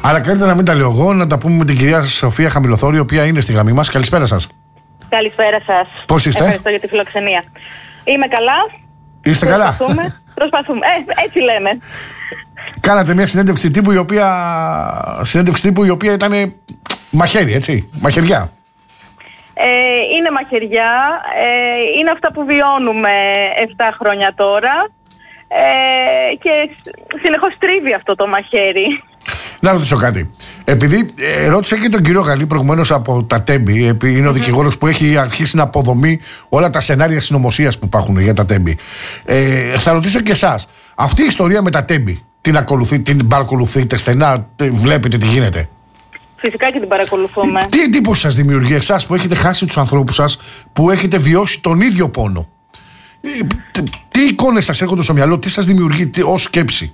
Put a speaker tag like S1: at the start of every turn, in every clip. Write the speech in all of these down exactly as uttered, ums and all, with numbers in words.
S1: Αλλά καλύτερα να μην τα λέω εγώ, να τα πούμε με την κυρία Σοφία Χαμηλοθόρη, η οποία είναι στη γραμμή μας. Καλησπέρα σας.
S2: Καλησπέρα σας.
S1: Πώς είστε?
S2: Ευχαριστώ για τη φιλοξενία. Είμαι καλά.
S1: Είστε καλά?
S2: Προσπαθούμε. Προσπαθούμε. Ε, έτσι λέμε.
S1: Κάνατε μια συνέντευξη τύπου η οποία, συνέντευξη τύπου η οποία ήταν μαχαίρι, έτσι, μαχαιριά.
S2: Ε, είναι μαχαιριά, ε, είναι αυτά που βιώνουμε επτά χρόνια τώρα ε, και συνεχώς τρίβει αυτό το μαχαίρι. Να
S1: ρωτήσω κάτι. Επειδή ε, ρώτησα και τον κύριο Γαλλή προηγουμένως από τα Τέμπη, επειδή είναι ο mm-hmm. δικηγόρος που έχει αρχίσει να αποδομεί όλα τα σενάρια συνωμοσίας που υπάρχουν για τα Τέμπη. Ε, θα ρωτήσω και εσάς, αυτή η ιστορία με τα Τέμπη, την, ακολουθεί, την παρακολουθείτε στενά, βλέπετε τι γίνεται?
S2: Φυσικά και την παρακολουθούμε.
S1: Τι εντύπωση σας δημιουργεί εσάς που έχετε χάσει τους ανθρώπους σας, που έχετε βιώσει τον ίδιο πόνο? Τι, τι εικόνες σας έρχονται στο μυαλό, τι σας δημιουργεί τι, ως σκέψη?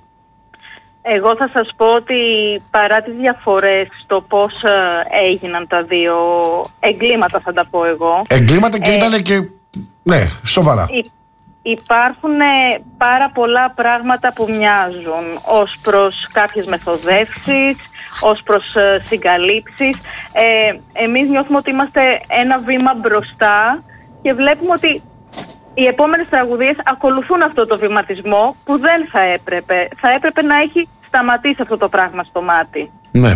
S2: Εγώ θα σας πω ότι παρά τις διαφορές στο πώς έγιναν τα δύο εγκλήματα, θα τα πω εγώ.
S1: Εγκλήματα και ε, ήταν και, ναι, σοβαρά. Υ,
S2: υπάρχουν πάρα πολλά πράγματα που μοιάζουν ως προς κάποιες μεθοδεύσεις, ως προς ε, συγκαλύψεις. Ε, εμείς νιώθουμε ότι είμαστε ένα βήμα μπροστά και βλέπουμε ότι οι επόμενες τραγουδίες ακολουθούν αυτό το βηματισμό που δεν θα έπρεπε. Θα έπρεπε να έχει σταματήσει αυτό το πράγμα στο μάτι.
S1: Ναι.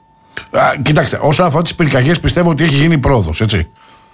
S1: Α, κοιτάξτε, όσον αφορά τις πυρκαγιές, πιστεύω ότι έχει γίνει πρόοδος, έτσι.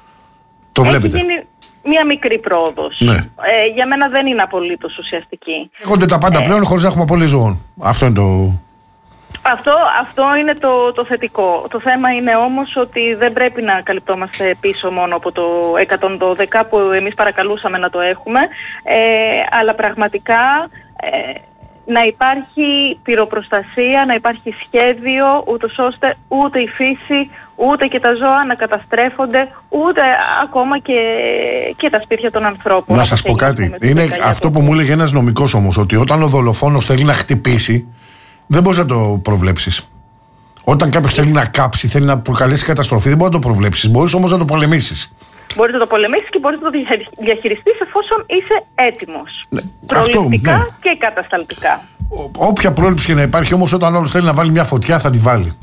S1: Το
S2: έχει
S1: βλέπετε.
S2: Έχει γίνει μία μικρή πρόοδος.
S1: Ναι.
S2: Ε, για μένα δεν είναι απολύτως ουσιαστική.
S1: Έχονται τα πάντα ε, πλέον χωρίς να έχουμε απώλειες ζώων. Αυτό είναι το...
S2: Αυτό, αυτό είναι το, το θετικό. Το θέμα είναι όμως ότι δεν πρέπει να καλυπτόμαστε πίσω μόνο από το εκατόν δώδεκα που εμείς παρακαλούσαμε να το έχουμε, ε, αλλά πραγματικά ε, να υπάρχει πυροπροστασία, να υπάρχει σχέδιο, ούτως ώστε ούτε η φύση, ούτε και τα ζώα να καταστρέφονται, ούτε ακόμα και, και τα σπίτια των ανθρώπων.
S1: Να σας πω κάτι. Είναι αυτό που μου έλεγε ένας νομικός όμως, ότι όταν ο δολοφόνος θέλει να χτυπήσει, δεν μπορείς να το προβλέψεις. Όταν κάποιος θέλει να κάψει, θέλει να προκαλέσει καταστροφή, δεν μπορείς να το προβλέψεις. Μπορείς όμως να το πολεμήσεις. Μπορείς
S2: να το πολεμήσεις και μπορείς να το διαχειριστείς εφόσον είσαι έτοιμος.
S1: Ναι,
S2: προληπτικά
S1: αυτό, ναι.
S2: και κατασταλτικά.
S1: Ό, όποια πρόληψη και να υπάρχει, όμως, όταν όλος θέλει να βάλει μια φωτιά, θα τη βάλει.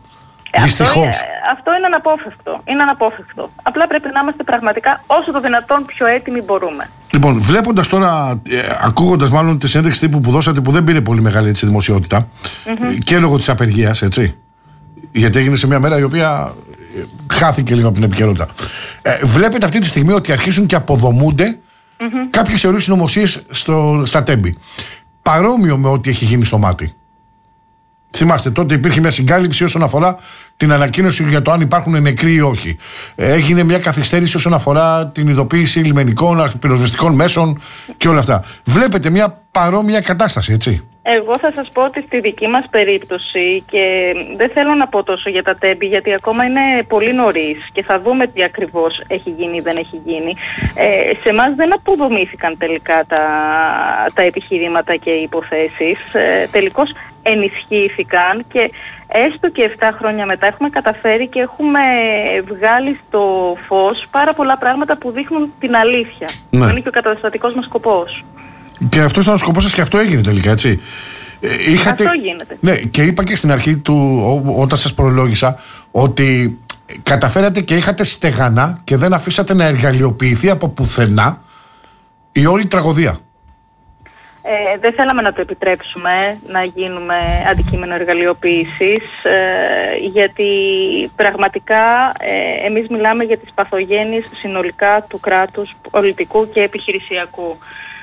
S2: Ε, Δυστυχώς. Αυτό, αυτό είναι αναπόφευκτο. Είναι αναπόφευκτο. Απλά πρέπει να είμαστε πραγματικά όσο το δυνατόν πιο έτοιμοι μπορούμε.
S1: Λοιπόν, βλέποντας τώρα, ε, ακούγοντας μάλλον τη συνέντευξη τύπου που δώσατε, που δεν πήρε πολύ μεγάλη έτσι, δημοσιότητα, mm-hmm. και λόγω της απεργίας, έτσι. Γιατί έγινε σε μια μέρα η οποία ε, χάθηκε λίγο από την επικαιρότητα. Ε, βλέπετε αυτή τη στιγμή ότι αρχίζουν και αποδομούνται mm-hmm. κάποιες θεωρίες συνωμοσίες στα Τέμπη. Παρόμοιο με ό,τι έχει γίνει στο μάτι. Θυμάστε, τότε υπήρχε μια συγκάλυψη όσον αφορά την ανακοίνωση για το αν υπάρχουν νεκροί ή όχι. Έγινε μια καθυστέρηση όσον αφορά την ειδοποίηση λιμενικών, πυροσβεστικών μέσων και όλα αυτά. Βλέπετε μια παρόμοια κατάσταση, έτσι.
S2: Εγώ θα σας πω ότι στη δική μας περίπτωση, και δεν θέλω να πω τόσο για τα Τέμπη γιατί ακόμα είναι πολύ νωρίς και θα δούμε τι ακριβώς έχει γίνει ή δεν έχει γίνει. Ε, σε εμάς δεν αποδομήθηκαν τελικά τα, τα επιχειρήματα και οι υποθέσεις. Ε, τελικώς ενισχύθηκαν και έστω και επτά χρόνια μετά έχουμε καταφέρει και έχουμε βγάλει στο φως πάρα πολλά πράγματα που δείχνουν την αλήθεια. Ναι. Είναι και ο καταστατικός μας σκοπός.
S1: Και αυτό ήταν ο σκοπός σας και αυτό έγινε τελικά, έτσι. Είχατε...
S2: Αυτό γίνεται.
S1: Ναι, και είπα και στην αρχή του, ό, όταν σας προλόγησα, ότι καταφέρατε και είχατε στεγανά και δεν αφήσατε να εργαλειοποιηθεί από πουθενά η όλη τραγωδία.
S2: Ε, δεν θέλαμε να το επιτρέψουμε να γίνουμε αντικείμενο εργαλειοποίησης, ε, γιατί πραγματικά ε, εμείς μιλάμε για τις παθογένειες συνολικά του κράτους, πολιτικού και επιχειρησιακού.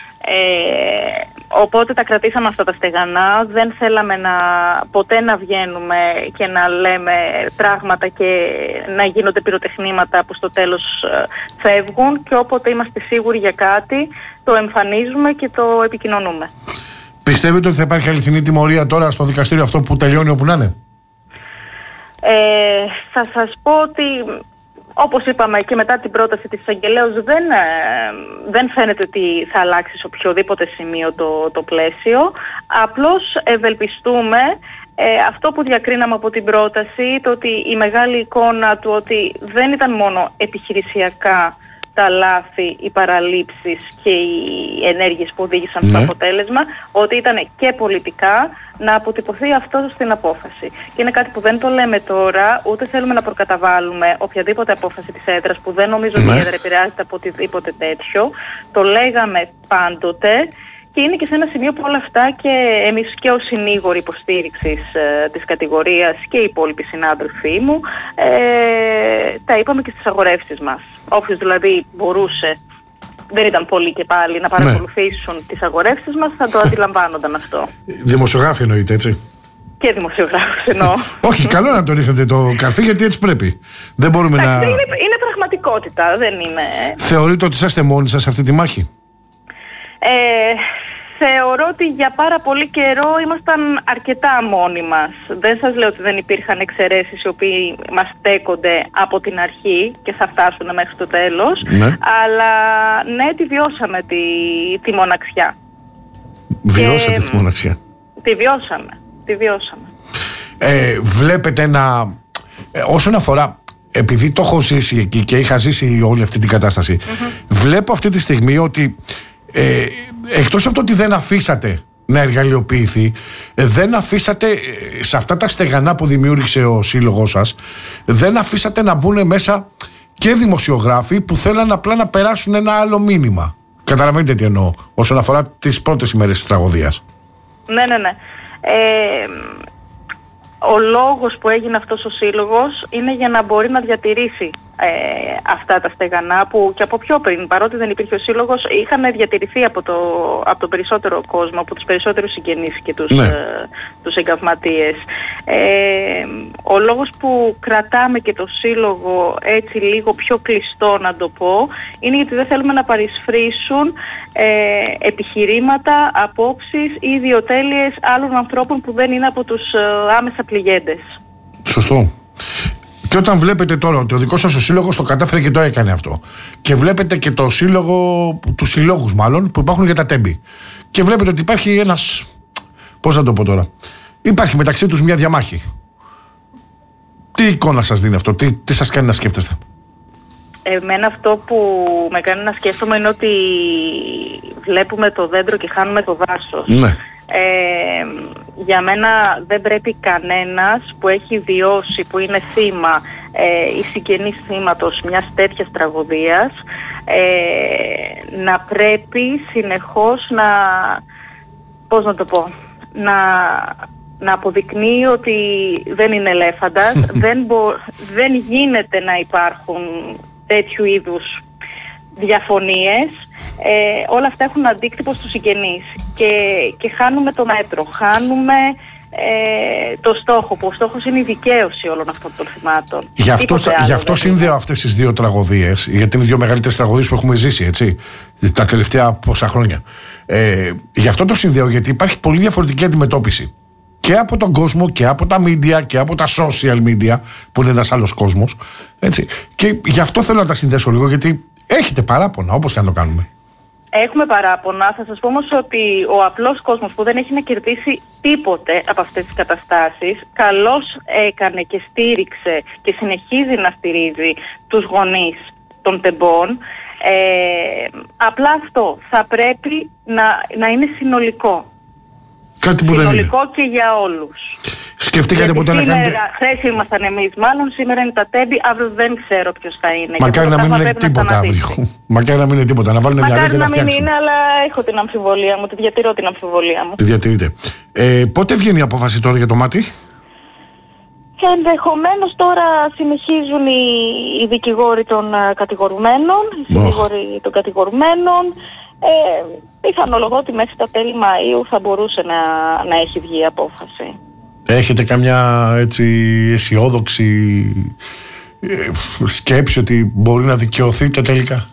S2: Ε, οπότε τα κρατήσαμε αυτά τα στεγανά, δεν θέλαμε να, ποτέ να βγαίνουμε και να λέμε πράγματα και να γίνονται πυροτεχνήματα που στο τέλος ε, φεύγουν, και όποτε είμαστε σίγουροι για κάτι το εμφανίζουμε και το επικοινωνούμε.
S1: Πιστεύετε ότι θα υπάρχει αληθινή τιμωρία τώρα στο δικαστήριο αυτό που τελειώνει όπου να είναι?
S2: Ε, θα σας πω ότι, όπως είπαμε και μετά την πρόταση της εισαγγελέως, δεν, ε, δεν φαίνεται ότι θα αλλάξει σε οποιοδήποτε σημείο το, το πλαίσιο. Απλώς ευελπιστούμε ε, αυτό που διακρίναμε από την πρόταση, το ότι η μεγάλη εικόνα του ότι δεν ήταν μόνο επιχειρησιακά τα λάθη, οι παραλήψεις και οι ενέργειες που οδήγησαν στο
S1: ναι.
S2: αποτέλεσμα, ότι ήταν και πολιτικά να αποτυπωθεί αυτό στην απόφαση. Και είναι κάτι που δεν το λέμε τώρα, ούτε θέλουμε να προκαταβάλουμε οποιαδήποτε απόφαση της έδρας, που δεν νομίζω
S1: ναι.
S2: ότι η έδρα επηρεάζεται από οτιδήποτε τέτοιο. Το λέγαμε πάντοτε. Και είναι και σε ένα σημείο που όλα αυτά και εμείς και ως συνήγοροι υποστήριξης ε, της κατηγορίας και οι υπόλοιποι συνάδελφοί μου ε, τα είπαμε και στις αγορεύσεις μας. Όποιος δηλαδή μπορούσε, δεν ήταν πολλοί και πάλι, να παρακολουθήσουν ναι. τις αγορεύσεις μας, θα το αντιλαμβάνονταν αυτό.
S1: Δημοσιογράφοι εννοείται, έτσι.
S2: Και δημοσιογράφους εννοώ.
S1: Όχι, καλό να το ρίχνετε το καρφί, γιατί έτσι πρέπει. Δεν μπορούμε να...
S2: Είναι, είναι πραγματικότητα, δεν είναι...
S1: Θεωρείτε ότι είσαστε μόνοι σας σε αυτή τη μάχη?
S2: Ε, θεωρώ ότι για πάρα πολύ καιρό ήμασταν αρκετά μόνοι μας. Δεν σας λέω ότι δεν υπήρχαν εξαιρέσεις οι οποίοι μας στέκονται από την αρχή και θα φτάσουν μέχρι το τέλος.
S1: Ναι.
S2: Αλλά ναι, τη βιώσαμε τη, τη μοναξιά.
S1: Βιώσατε
S2: και,
S1: τη μοναξιά.
S2: Τη βιώσαμε. Τη βιώσαμε.
S1: Ε, βλέπετε να... Ε, όσον αφορά... Επειδή το έχω ζήσει εκεί και είχα ζήσει όλη αυτή την κατάσταση, mm-hmm. βλέπω αυτή τη στιγμή ότι ε, εκτός από το ότι δεν αφήσατε να εργαλειοποιηθεί, ε, δεν αφήσατε ε, σε αυτά τα στεγανά που δημιούργησε ο σύλλογος σας, δεν αφήσατε να μπουν μέσα και δημοσιογράφοι που θέλαν απλά να περάσουν ένα άλλο μήνυμα. Καταλαβαίνετε τι εννοώ όσον αφορά τις πρώτες ημέρες της τραγωδίας?
S2: Ναι, ναι, ναι. Ε, ο λόγος που έγινε αυτός ο σύλλογος είναι για να μπορεί να διατηρήσει ε, αυτά τα στεγανά που και από πιο πριν, παρότι δεν υπήρχε ο σύλλογος, είχαν διατηρηθεί από, το, από τον περισσότερο κόσμο, από τους περισσότερους συγγενείς και τους, ναι. ε, τους εγκαυματίες. Ε, ο λόγος που κρατάμε και το σύλλογο έτσι λίγο πιο κλειστό, να το πω, είναι γιατί δεν θέλουμε να παρισφρήσουν ε, επιχειρήματα, απόψεις ή ιδιοτέλειες άλλων ανθρώπων που δεν είναι από τους ε, άμεσα πληγέντες.
S1: Σωστό. Και όταν βλέπετε τώρα ότι ο δικός σας ο σύλλογος το κατάφερε και το έκανε αυτό, και βλέπετε και το σύλλογο, τους συλλόγους μάλλον, που υπάρχουν για τα τέμπη, και βλέπετε ότι υπάρχει ένας, πώς να το πω τώρα, υπάρχει μεταξύ τους μια διαμάχη. Τι εικόνα σας δίνει αυτό, τι, τι σας κάνει να σκέφτεστε?
S2: Εμένα αυτό που με κάνει να σκέφτομαι είναι ότι βλέπουμε το δέντρο και χάνουμε το δάσος.
S1: Ναι.
S2: Ε, για μένα δεν πρέπει κανένας που έχει βιώσει, που είναι θύμα ε, ή συγγενής θύματος μιας τέτοιας τραγωδίας, ε, να πρέπει συνεχώς να, πώς να το πω, να, να αποδεικνύει ότι δεν είναι ελέφαντας, δεν, μπο, δεν γίνεται να υπάρχουν τέτοιου είδους διαφωνίες. Ε, όλα αυτά έχουν αντίκτυπο στους συγγενείς και, και χάνουμε το μέτρο, χάνουμε ε, το στόχο, που ο στόχος είναι η δικαίωση όλων αυτών των θυμάτων.
S1: Γι' αυτό, γι αυτό σύνδεω αυτές τις δύο τραγωδίες, γιατί είναι οι δύο μεγαλύτερες τραγωδίες που έχουμε ζήσει, έτσι, τα τελευταία πόσα χρόνια. Ε, γι' αυτό το συνδέω, γιατί υπάρχει πολύ διαφορετική αντιμετώπιση και από τον κόσμο και από τα media και από τα social media, που είναι ένας άλλος κόσμος, έτσι. Και γι' αυτό θέλω να τα συνδέσω λίγο, γιατί έχετε παράπονα, όπως και να το κάνουμε.
S2: Έχουμε παράπονα. Θα σας πω όμως ότι ο απλός κόσμος που δεν έχει να κερδίσει τίποτε από αυτές τις καταστάσεις, καλώς έκανε και στήριξε και συνεχίζει να στηρίζει τους γονείς των τεμπών. Ε, απλά αυτό θα πρέπει να, να είναι συνολικό.
S1: Κάτι που
S2: συνολικό
S1: δεν είναι.
S2: Και για όλους.
S1: Σκεφτήκατε ποτέ να κάνετε...
S2: Χθες ήμασταν εμείς μάλλον, σήμερα είναι τα τέμπη, αύριο δεν ξέρω ποιος θα είναι.
S1: Μακάρι να μην είναι τίποτα αύριο. Μακάρι να μην είναι τίποτα, να βάλουν μια μυαλό και να φτιάξουν.
S2: Μακάρι να μην είναι, αλλά έχω την αμφιβολία μου, τη διατηρώ την αμφιβολία μου.
S1: Τη διατηρείτε. Ε, πότε βγαίνει η απόφαση τώρα για το μάτι?
S2: Ενδεχομένως τώρα συνεχίζουν οι, οι δικηγόροι των uh, κατηγορουμένων, οι συνήγοροι των κατηγορουμένων. Ε, πιθανολογώ ότι μέχρι τα τέλη Μαΐου θα μπορούσε να, να έχει βγει η απόφαση. Έχετε
S1: καμιά έτσι αισιόδοξη ε, σκέψη ότι μπορεί να δικαιωθείτε τελικά?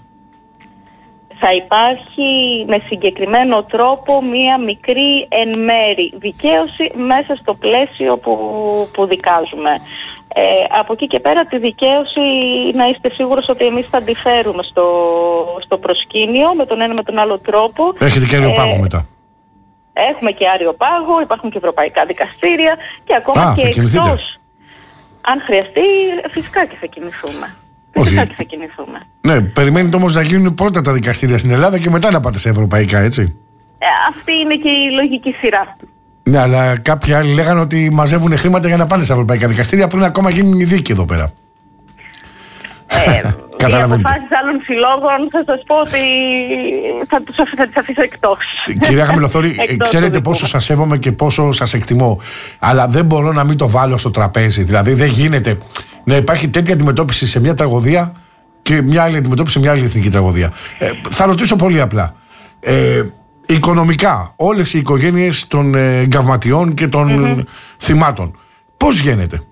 S2: Θα υπάρχει με συγκεκριμένο τρόπο μία μικρή εν μέρη δικαίωση μέσα στο πλαίσιο που, που δικάζουμε. Ε, από εκεί και πέρα τη δικαίωση να είστε σίγουρος ότι εμείς θα τη φέρουμε στο, στο προσκήνιο με τον ένα με τον άλλο τρόπο.
S1: Έχετε και άριο πάγο ε, μετά?
S2: Έχουμε και άριο πάγο, υπάρχουν και ευρωπαϊκά δικαστήρια και ακόμα Α, και εκτός. Αν χρειαστεί, φυσικά και θα κινηθούμε. Φυσικά και θα κινηθούμε.
S1: Ναι, περιμένετε όμως να γίνουν πρώτα τα δικαστήρια στην Ελλάδα και μετά να πάτε σε ευρωπαϊκά, έτσι.
S2: Ε, αυτή είναι και η λογική σειρά.
S1: Ναι, αλλά κάποιοι άλλοι λέγανε ότι μαζεύουν χρήματα για να πάνε στα ευρωπαϊκά δικαστήρια πριν ακόμα γίνουν οι δίκοι εδώ πέρα.
S2: Ε, οι αποφάσεις άλλων συλλόγων θα σας πω ότι θα τους θα τις αφήσω εκτός.
S1: Κυρία Χαμηλοθόρη, ξέρετε πόσο σας σέβομαι και πόσο σας εκτιμώ. Αλλά δεν μπορώ να μην το βάλω στο τραπέζι. Δηλαδή δεν γίνεται να υπάρχει τέτοια αντιμετώπιση σε μια τραγωδία και μια άλλη αντιμετώπιση σε μια άλλη εθνική τραγωδία. Ε, θα ρωτήσω πολύ απλά. Ε, οικονομικά, όλες οι οικογένειες των εγκαυματιών και των mm-hmm. θυμάτων, πώς γίνεται?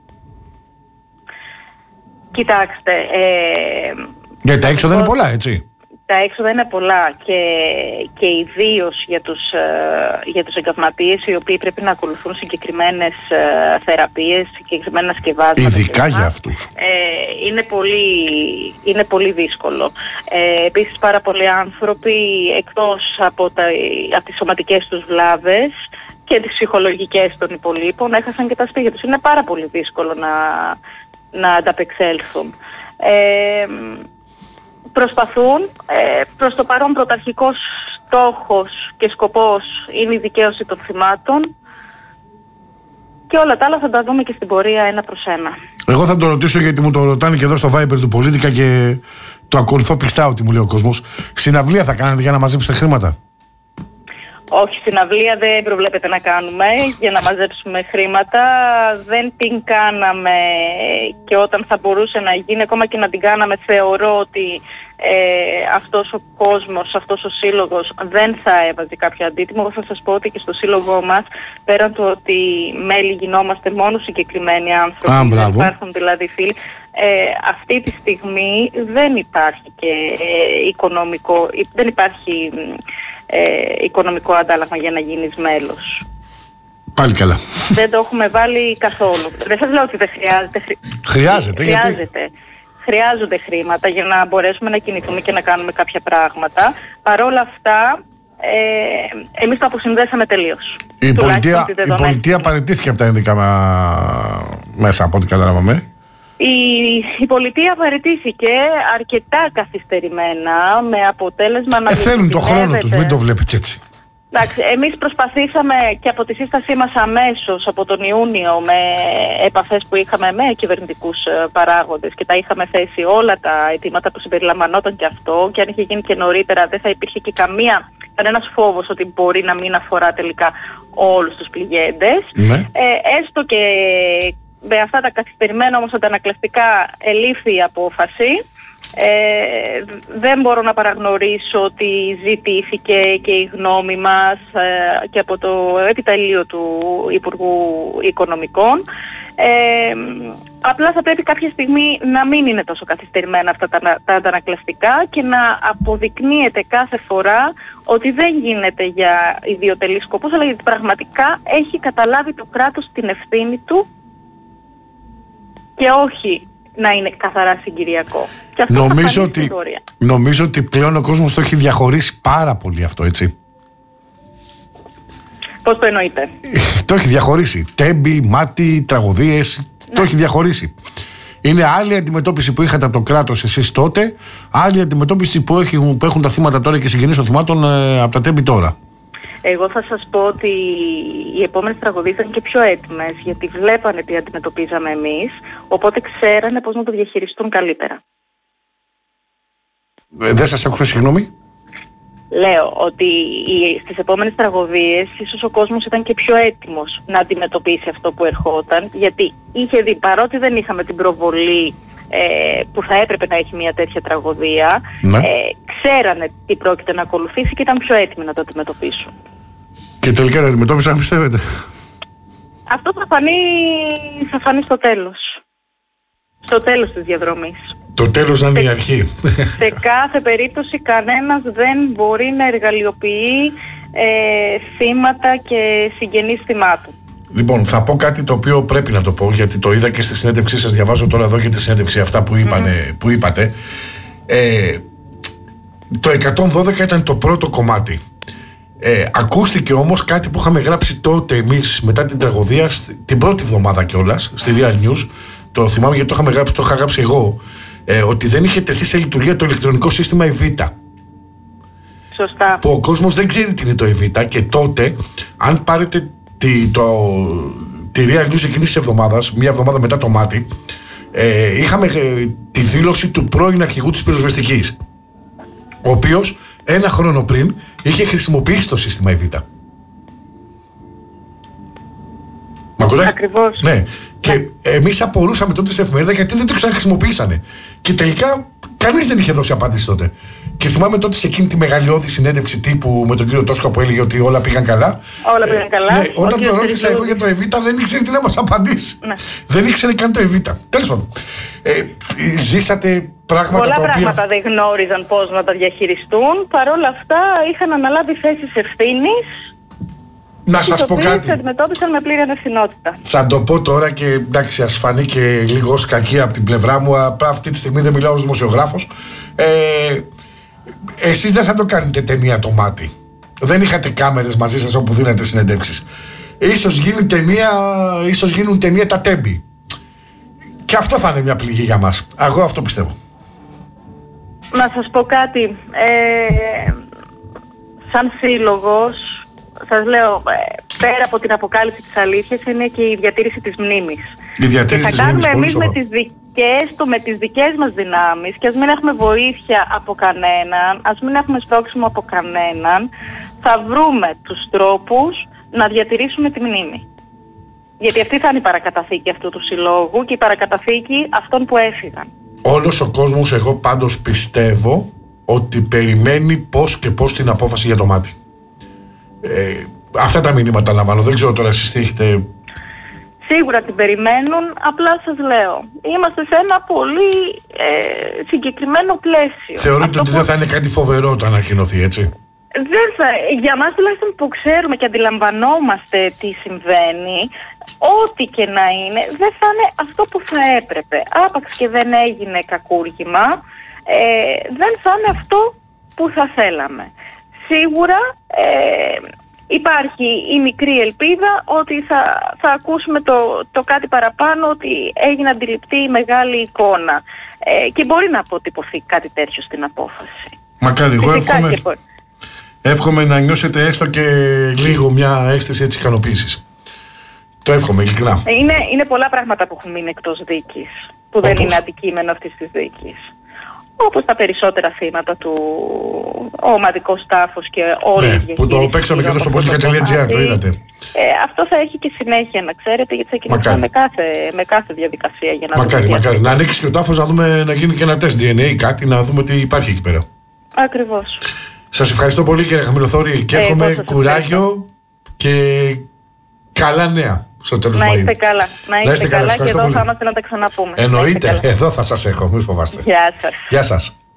S2: Κοιτάξτε, ε,
S1: γιατί τα έξοδα είναι πολλά, έτσι.
S2: Τα έξοδα είναι πολλά και, και ιδίως για τους, ε, για τους εγκαυματίες, οι οποίοι πρέπει να ακολουθούν συγκεκριμένες ε, θεραπείες, συγκεκριμένα σκευάσματα.
S1: Ειδικά για αυτούς.
S2: Ε, είναι, πολύ, είναι πολύ δύσκολο. Ε, επίσης πάρα πολλοί άνθρωποι, εκτός από, τα, από τις σωματικές τους βλάβες και τις ψυχολογικές των υπολείπων, έχασαν και τα σπίτια τους. Είναι πάρα πολύ δύσκολο να... να ανταπεξέλθουν. Ε, προσπαθούν, ε, προς το παρόν πρωταρχικός στόχος και σκοπός είναι η δικαίωση των θυμάτων και όλα τα άλλα θα τα δούμε και στην πορεία ένα προς ένα.
S1: Εγώ θα το ρωτήσω γιατί μου το ρωτάνε και εδώ στο Viber του Πολίτικα και το ακολουθώ πιστά ότι μου λέει ο κόσμος. Συναυλία θα κάνετε για να μαζέψετε χρήματα?
S2: Όχι, συναυλία δεν προβλέπεται να κάνουμε για να μαζέψουμε χρήματα. Δεν την κάναμε και όταν θα μπορούσε να γίνει, ακόμα και να την κάναμε, θεωρώ ότι ε, αυτός ο κόσμος, αυτός ο σύλλογος δεν θα έβαζε κάποιο αντίτιμο. Εγώ θα σας πω ότι και στο σύλλογό μας, πέραν του ότι μέλη γινόμαστε μόνο συγκεκριμένοι άνθρωποι,
S1: Α,
S2: δεν υπάρχουν δηλαδή φίλοι, ε, αυτή τη στιγμή δεν υπάρχει και ε, οικονομικό, δεν υπάρχει... Ε, οικονομικό αντάλλαγμα για να γίνεις μέλος.
S1: Πάλι καλά.
S2: Δεν το έχουμε βάλει καθόλου. Δεν σας λέω ότι δεν χρειάζεται.
S1: Χρειάζεται,
S2: χρειάζεται.
S1: γιατί...
S2: Χρειάζονται χρήματα για να μπορέσουμε να κινηθούμε και να κάνουμε κάποια πράγματα. Παρ' όλα αυτά, ε, εμείς το αποσυνδέσαμε τελείως.
S1: Η πολιτεία, η πολιτεία παραιτήθηκε από τα ένδικα μέσα, από ό,τι καταλάβαμε.
S2: Η, η πολιτεία παραιτήθηκε αρκετά καθυστερημένα, με αποτέλεσμα να...
S1: Ε, θέλουν το χρόνο τους, μην το βλέπετε έτσι.
S2: Εντάξει, εμείς προσπαθήσαμε και από τη σύστασή μας αμέσως από τον Ιούνιο, με επαφές που είχαμε με κυβερνητικούς παράγοντες και τα είχαμε θέσει όλα τα αιτήματα που συμπεριλαμβανόταν και αυτό, και αν είχε γίνει και νωρίτερα δεν θα υπήρχε και καμία, κανένας φόβος ότι μπορεί να μην αφορά τελικά όλους τους πληγέντες.
S1: Ναι.
S2: Ε, έστω και με αυτά τα καθυστερημένα όμως αντανακλαστικά ελήφθη η απόφαση. Ε, δεν μπορώ να παραγνωρίσω ότι ζητήθηκε και η γνώμη μας ε, και από το επιτελείο του Υπουργού Οικονομικών. Ε, απλά θα πρέπει κάποια στιγμή να μην είναι τόσο καθυστερημένα αυτά τα, τα αντανακλαστικά και να αποδεικνύεται κάθε φορά ότι δεν γίνεται για ιδιωτελείς σκοπούς, αλλά γιατί πραγματικά έχει καταλάβει το κράτος την ευθύνη του και όχι να είναι καθαρά συγκυριακό. Και αυτό
S1: νομίζω, ότι, νομίζω ότι πλέον ο κόσμος το έχει διαχωρίσει πάρα πολύ αυτό, έτσι.
S2: Πώς το εννοείτε?
S1: Το έχει διαχωρίσει. Τέμπη, μάτι, τραγωδίες, ναι. Το έχει διαχωρίσει. Είναι άλλη αντιμετώπιση που είχατε από το κράτος εσείς τότε, άλλη αντιμετώπιση που έχουν, που έχουν τα θύματα τώρα και οι συγγενείς των θυμάτων ε, από τα τέμπη τώρα.
S2: Εγώ θα σας πω ότι οι επόμενες τραγωδίες ήταν και πιο έτοιμες, γιατί βλέπανε τι αντιμετωπίζαμε εμείς, οπότε ξέρανε πώς να το διαχειριστούν καλύτερα.
S1: Ε, δεν σας άκουσα, συγγνώμη.
S2: Λέω ότι στις επόμενες τραγωδίες ίσως ο κόσμος ήταν και πιο έτοιμος να αντιμετωπίσει αυτό που ερχόταν, γιατί είχε δει, παρότι δεν είχαμε την προβολή ε, που θα έπρεπε να έχει μια τέτοια τραγωδία, ναι. ε, ξέρανε τι πρόκειται να ακολουθήσει και ήταν πιο έτοιμοι να το αντιμετωπίσουν. Και
S1: τελικά να αντιμετώπισαν, πιστεύετε?
S2: Αυτό θα φανεί, θα φανεί στο τέλος. Στο τέλος της διαδρομής.
S1: Το τέλος να είναι η αρχή.
S2: Σε κάθε περίπτωση κανένας δεν μπορεί να εργαλειοποιεί ε, θύματα και συγγενείς θυμάτων.
S1: Λοιπόν, θα πω κάτι το οποίο πρέπει να το πω, γιατί το είδα και στη συνέντευξή σας, διαβάζω τώρα εδώ και τη συνέντευξη αυτά που, είπανε, mm-hmm. που είπατε. Ε, το εκατόν δώδεκα ήταν το πρώτο κομμάτι. Ε, ακούστηκε όμως κάτι που είχαμε γράψει τότε εμείς μετά την τραγωδία, την πρώτη εβδομάδα κιόλας, στη Real News. Το θυμάμαι γιατί το είχαμε γράψει, το είχα γράψει εγώ. ε, ότι δεν είχε τεθεί σε λειτουργία το ηλεκτρονικό σύστημα ΕΒΙΤΑ.
S2: Σωστά.
S1: Που ο κόσμος δεν ξέρει τι είναι το ΕΒΙΤΑ και τότε, αν πάρετε τη, το, τη Real News εκείνης της εβδομάδας, μία εβδομάδα μετά το μάτι, ε, είχαμε ε, τη δήλωση του πρώην αρχηγού της πυροσβεστικής, ο οποίος ένα χρόνο πριν είχε χρησιμοποιήσει το σύστημα ΕΒΙΤΑ. Μ' ακούτε?
S2: Ακριβώς.
S1: Ναι. Και εμείς απορούσαμε τότε στην εφημερίδα γιατί δεν το ξαναχρησιμοποιήσανε. Και τελικά κανείς δεν είχε δώσει απάντηση τότε. Και θυμάμαι τότε σε εκείνη τη μεγαλειώδη συνέντευξη τύπου με τον κύριο Τόσκα που έλεγε ότι όλα πήγαν καλά.
S2: Όλα πήγαν καλά.
S1: Ναι, όταν το ρώτησα εγώ για το ΕΒΙΤΑ δεν ήξερε τι να μας απαντήσει. Ναι. Δεν ήξερε καν το ΕΒΙΤΑ. Τέλος πάντων. Ε, ζήσατε πράγματα
S2: Πολλά
S1: τα οποία...
S2: πράγματα δεν γνώριζαν πώς να τα διαχειριστούν. Παρ' όλα αυτά είχαν αναλάβει θέσεις ευθύνης.
S1: Να σας πω κάτι.
S2: Αντιμετώπισαν με πλήρη ανευθυνότητα.
S1: Θα το πω τώρα και εντάξει, ας φανεί και λίγο ως κακία από την πλευρά μου. Αυτή τη στιγμή δεν μιλάω ως δημοσιογράφος. Ε, εσείς δεν θα το κάνετε ταινία το μάτι. Δεν είχατε κάμερες μαζί σας όπου δίνετε συνεντεύξεις. Ίσως γίνει ταινία, ίσως γίνουν ταινία τα τέμπη. Και αυτό θα είναι μια πληγή για μας. Εγώ αυτό πιστεύω.
S2: Να σας πω κάτι. Ε, σαν σύλλογος, σας λέω, πέρα από την αποκάλυψη της αλήθειας είναι και η διατήρηση της μνήμης.
S1: Η διατήρηση
S2: και θα
S1: της μνήμης,
S2: κάνουμε εμείς
S1: πολύ
S2: με τις, δικές, το, με τις δικές μας δυνάμεις και ας μην έχουμε βοήθεια από κανέναν, ας μην έχουμε σπρώξιμο από κανέναν, θα βρούμε τους τρόπους να διατηρήσουμε τη μνήμη. Γιατί αυτή θα είναι η παρακαταθήκη αυτού του συλλόγου και η παρακαταθήκη αυτών που έφυγαν.
S1: Όλος ο κόσμος, εγώ πάντως πιστεύω ότι περιμένει πώς και πώς την απόφαση για το μάτι. Ε, αυτά τα μηνύματα λαμβάνω. Δεν ξέρω τώρα εσείς τι έχετε.
S2: Σίγουρα την περιμένουν, απλά σας λέω. Είμαστε σε ένα πολύ ε, συγκεκριμένο πλαίσιο.
S1: Θεωρείτε
S2: Αυτό
S1: ότι
S2: που...
S1: δεν θα είναι κάτι φοβερό το ανακοινωθεί, έτσι?
S2: Δεν θα, για μας τουλάχιστον που ξέρουμε και αντιλαμβανόμαστε τι συμβαίνει, ό,τι και να είναι, δεν θα είναι αυτό που θα έπρεπε. Άπαξ και δεν έγινε κακούργημα, ε, δεν θα είναι αυτό που θα θέλαμε. Σίγουρα ε, υπάρχει η μικρή ελπίδα ότι θα, θα ακούσουμε το, το κάτι παραπάνω, ότι έγινε αντιληπτή η μεγάλη εικόνα. Ε, και μπορεί να αποτυπωθεί κάτι τέτοιο στην απόφαση.
S1: Μακάρι, εγώ εύχομαι, εύχομαι να νιώσετε έστω και λίγο μια αίσθηση έτσι ικανοποίησης. Το εύχομαι, ειλικρινά.
S2: Είναι, είναι πολλά πράγματα που έχουν μείνει εκτός δίκης, που
S1: Όπως?
S2: δεν είναι αντικείμενο αυτής της δίκης. Όπως τα περισσότερα θύματα του ομαδικός τάφος και όλη η διαχείριση.
S1: Που το παίξαμε και εδώ στο πολιτικά τελεία τζι άρ, το είδατε.
S2: Ε, αυτό θα έχει και συνέχεια, να ξέρετε, γιατί θα κινηθούμε με κάθε, με κάθε διαδικασία για να
S1: μακάρι,
S2: δούμε.
S1: Μακάρι, να ανοίξει και ο τάφος, να δούμε, να γίνει και ένα τεστ ντι εν έι, κάτι, να δούμε τι υπάρχει εκεί πέρα.
S2: Ακριβώς.
S1: Σας ευχαριστώ πολύ, κύριε Χαμηλοθόρη, και εύχομαι ε, κουράγιο και καλά νέα. Στο τέλος
S2: να είστε
S1: Μαΐου.
S2: καλά, να είστε, να είστε καλά, καλά και εδώ πολύ. Θα είμαστε να τα ξαναπούμε.
S1: Εννοείται, εδώ θα σας έχω, μη φοβάστε.
S2: Γεια σας.
S1: Γεια σας.